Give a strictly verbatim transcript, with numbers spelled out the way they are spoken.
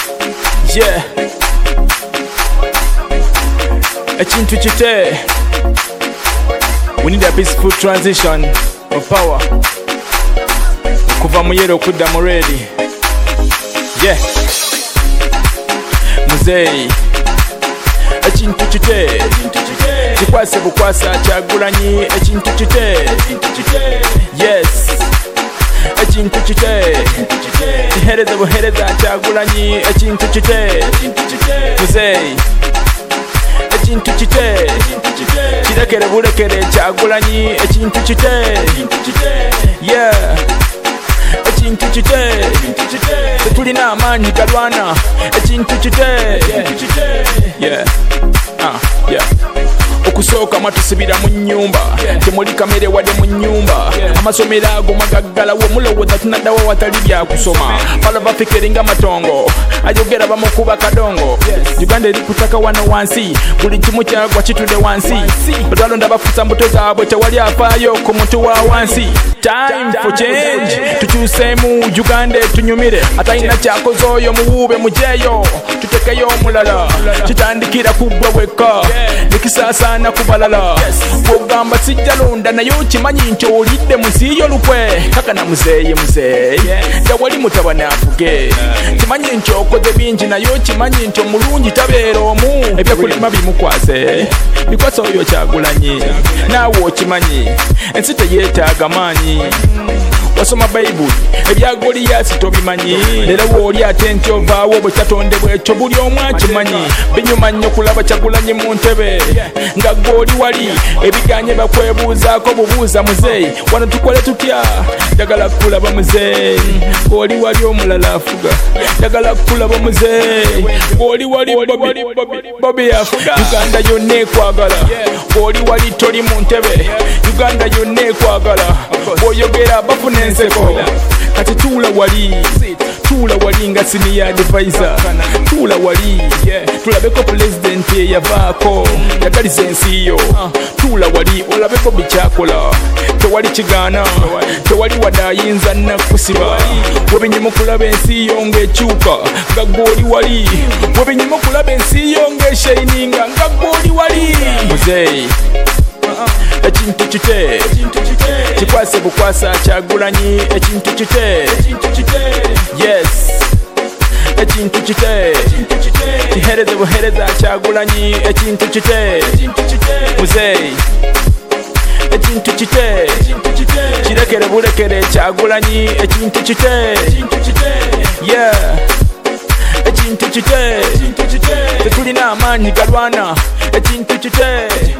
Yeah, ekintu kite. We need a peaceful transition of power. Kuva mu yellow kudda mu red. Yeah, muzeyi ekintu kite. Kikwase bukwasa Kyagulanyi ekintu kite. Yes, ekintu kite. Kihereza buhereza Kyagulanyi ekintu kite. Muzeyi ekintu kite. Kirekere bulekere Kyagulanyi ekintu kite. Yeah, ekintu kite. Tetulina amaanyi galwana ekintu kite. Yeah, ah, yeah. Okusooka matusibira mu nnyumba, temuli kamere wadde mu nnyumba. Amasomero ago magaggalawo mulowooza tunaddawo watali bya kusoma. Balaba fikeringa matongo ayogera bamukuba kadongo. Uganda eri kutaka wano wansi, buli kimu kyagwa kitudde wansi. Balonda bafusa mbuto zaabwe tewali afaayo ku muntu wa wansi. Time for change, tukyuseemu Uganda tunyumire. Atalina kyakoze oyo muwuube mujeeyo, tutekeyo omulala. Kitandikira kuggwa wekka nikisaasana ku balala. Bw'ogamba sijja londa naye okimanyi nti olidde musiiyo lukwe. Kakana muzeeyi muzeeyi tewali mutabani afuge. Kimanyi nti okoze bingi naye okimanyi nti omulungi tabeera omu. Ebyakulima bimukwase bikwasa oyo Kyagulanyi, naawe okimanyi ensi teyeetaaga maanyi. Wasoma Bayibuli ebya Goliath tobimanyi. Leero wooli ate nti ovaawo bwe kyatondebwa ekyo buli omu akimanyi. Binyuma nnyo kulaba Kyagulanyi mu ntebe nga gw'oli wali. Ebiganye bakwebuuzaako bubuuza muzeeyi, wano tukole tutya? Njagala kulaba muzeeyi gw'oli wali omulala afuga. Njagala kulaba muzeeyi gw'oli wali Bobby afuga. Uganda yonna ekwagala gw'oli wali toli mu ntebe. Uganda yonna ekwagala bw'oyogera bafuna enseko. Kati tuula wali, tuula wali nga senior advisor. Tuula wali tulabeko president eyavaako yagaliza ensi yo. Tuula wali olabeko bikyakola, tewali kigaana, tewali wadde ayinza nakusiba. Webinyuma okulaba ensi yo ng'ekyuka nga gw'oli wali. Webinyuma okulaba ensi yo ng'eshayininga nga gw'oli wali. Muzeeyi ekintu kite. Kikwase bukwasa Kyagulanyi ekintu kite. Yes, ekintu kite. Kihereze buhereza Kyagulanyi ekintu kite. Muzeeyi ekintu kite. Kirekere bulekere Kyagulanyi ekintu kite. Yeah, ekintu kite. Tetulina amaanyi galwana ekintu kite.